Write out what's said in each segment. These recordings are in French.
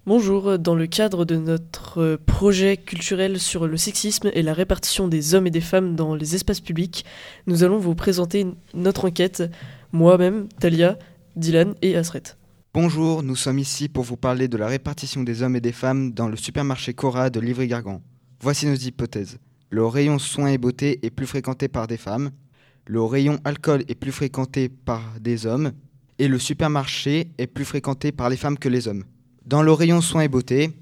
Bonjour, dans le cadre de notre projet culturel sur le sexisme et la répartition des hommes et des femmes dans les espaces publics, nous allons vous présenter notre enquête, moi-même, Talia, Dylan et Asret. Bonjour, nous sommes ici pour vous parler de la répartition des hommes et des femmes dans le supermarché Cora de Livry-Gargan. Voici nos hypothèses. Le rayon soins et beauté est plus fréquenté par des femmes, le rayon alcool est plus fréquenté par des hommes, et le supermarché est plus fréquenté par les femmes que les hommes. Dans le rayon soins et beauté,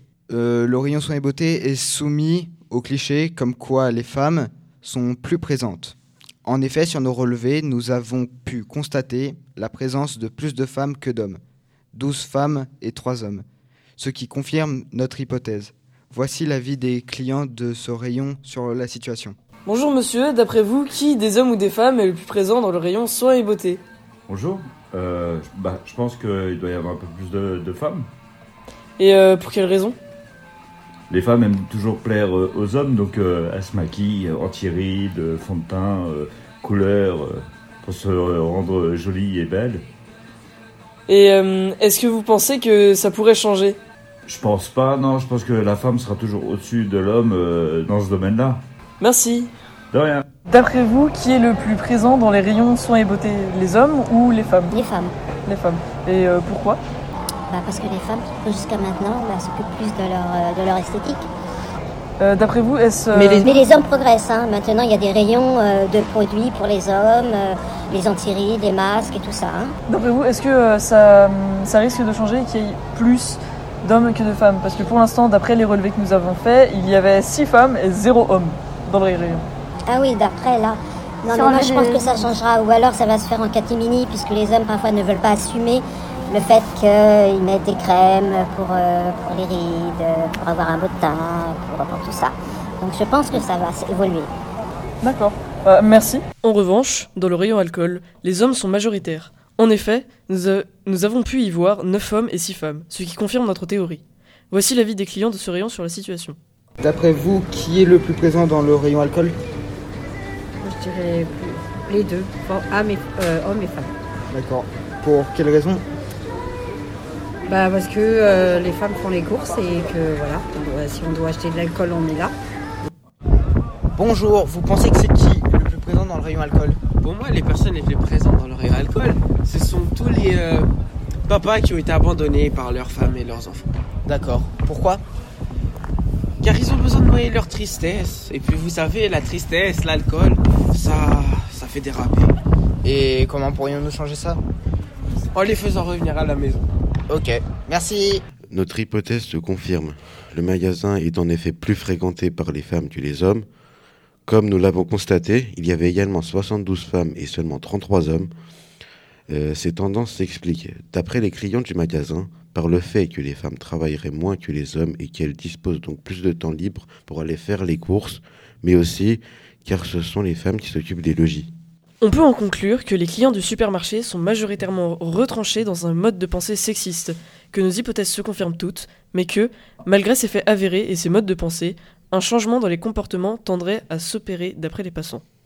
est soumis au cliché comme quoi les femmes sont plus présentes. En effet, sur nos relevés, nous avons pu constater la présence de plus de femmes que d'hommes. 12 femmes et 3 hommes, ce qui confirme notre hypothèse. Voici l'avis des clients de ce rayon sur la situation. Bonjour monsieur, d'après vous, qui des hommes ou des femmes est le plus présent dans le rayon soins et beauté ? Bonjour, je pense qu'il doit y avoir un peu plus de femmes. Et pour quelle raison ? Les femmes aiment toujours plaire aux hommes, donc elles se maquillent, anti-rides, fond de teint, couleurs, pour se rendre jolies et belles. Et est-ce que vous pensez que ça pourrait changer ? Je pense pas, non, je pense que la femme sera toujours au-dessus de l'homme dans ce domaine-là. Merci. De rien. D'après vous, qui est le plus présent dans les rayons soins et beauté ? Les hommes ou les femmes ? Les femmes. Les femmes. Et pourquoi ? Parce que les femmes, jusqu'à maintenant, s'occupent plus de leur esthétique. D'après vous, est-ce... Mais les hommes progressent. Maintenant, il y a des rayons de produits pour les hommes, les antirides, les masques et tout ça. D'après vous, est-ce que ça risque de changer qu'il y ait plus d'hommes que de femmes ? Parce que pour l'instant, d'après les relevés que nous avons faits, il y avait 6 femmes et 0 hommes dans les rayons. Ah oui, d'après là. Non, mais moi je pense que ça changera. Ou alors ça va se faire en catimini, puisque les hommes parfois ne veulent pas assumer le fait qu'ils mettent des crèmes pour les rides, pour avoir un beau teint, pour tout ça. Donc je pense que ça va évoluer. D'accord, merci. En revanche, dans le rayon alcool, les hommes sont majoritaires. En effet, nous avons pu y voir 9 hommes et 6 femmes, ce qui confirme notre théorie. Voici l'avis des clients de ce rayon sur la situation. D'après vous, qui est le plus présent dans le rayon alcool ? Je dirais les deux, hommes et femmes. D'accord. Pour quelle raison ? Parce que les femmes font les courses et que voilà, si on doit acheter de l'alcool, on est là. Bonjour, vous pensez que c'est qui le plus présent dans le rayon alcool ? Pour moi, les personnes les plus présentes dans le rayon alcool, ce sont tous les papas qui ont été abandonnés par leurs femmes et leurs enfants. D'accord. Pourquoi ? Car ils ont besoin de noyer leur tristesse. Et puis vous savez, la tristesse, l'alcool, ça fait déraper. Et comment pourrions-nous changer ça ? En les faisant revenir à la maison. Ok, merci. Notre hypothèse se confirme. Le magasin est en effet plus fréquenté par les femmes que les hommes. Comme nous l'avons constaté, il y avait également 72 femmes et seulement 33 hommes. Ces tendances s'expliquent, d'après les clients du magasin, par le fait que les femmes travailleraient moins que les hommes et qu'elles disposent donc plus de temps libre pour aller faire les courses, mais aussi car ce sont les femmes qui s'occupent des logis. On peut en conclure que les clients du supermarché sont majoritairement retranchés dans un mode de pensée sexiste, que nos hypothèses se confirment toutes, mais que, malgré ces faits avérés et ces modes de pensée, un changement dans les comportements tendrait à s'opérer d'après les passants.